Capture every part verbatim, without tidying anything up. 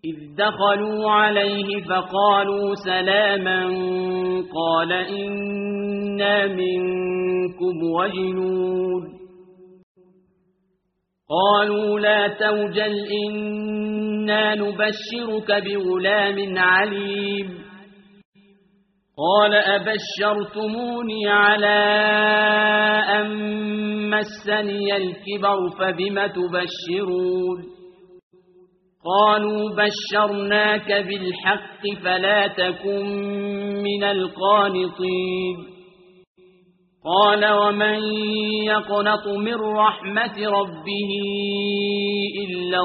إذ دخلوا عليه فقالوا سلاما قال إنا منكم وجنون قالوا لا توجل إنا نبشرك بغلام عليم قال أبشرتموني على أن مسني الكبر فبم تبشرون قالوا بشرناك بالحق فلا تكن من القانطين قال ومن يقنط من رحمة ربه إلا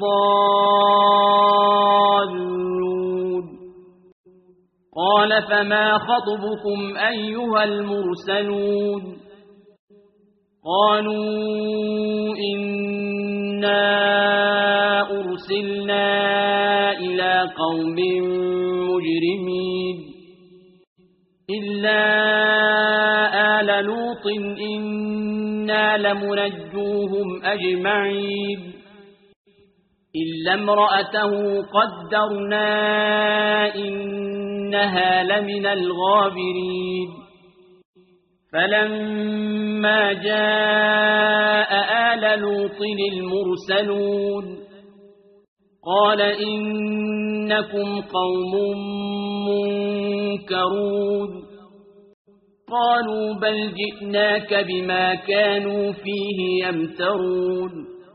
الضالون قال فما خطبكم أيها المرسلون قالوا إنا أرسلنا إلى قوم مجرمين إلا آل لوط إنا لمنجوهم أجمعين إلا امرأته قدرنا إنها لمن الغابرين فلما جاء آل لوط المرسلون قال إنكم قوم منكرون قالوا بل جئناك بما كانوا فيه يمترون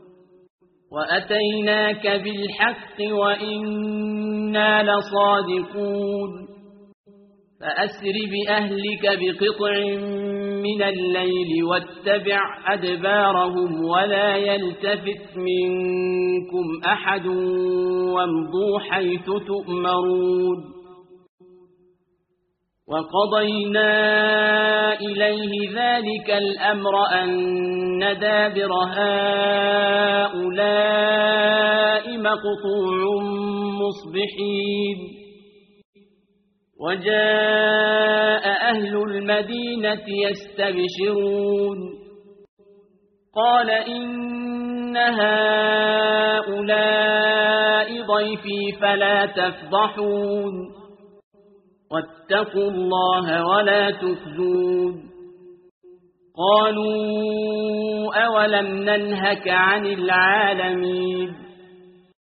وأتيناك بالحق وإنا لصادقون فأسر بأهلك بقطع من الليل واتبع أدبارهم ولا يلتفت منكم أحد وامضوا حيث تؤمرون وقضينا إليه ذلك الأمر أن دابر هؤلاء مقطوع مصبحين وجاء أهل المدينة يستبشرون قال إن هؤلاء ضيفي فلا تفضحون واتقوا الله ولا تخزون قالوا أولم ننهك عن العالمين